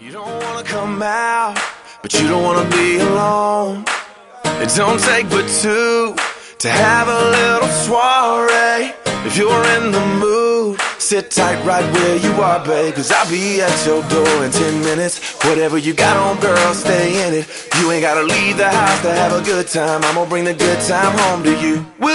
You don't wanna come out, but you don't wanna be alone. It don't take but two to have a little soiree. If you're in the mood, sit tight right where you are, babe, 'cause I'll be at your door in 10 minutes. Whatever you got on, girl, stay in it. You ain't gotta leave the house to have a good time. I'm gonna bring the good time home to you.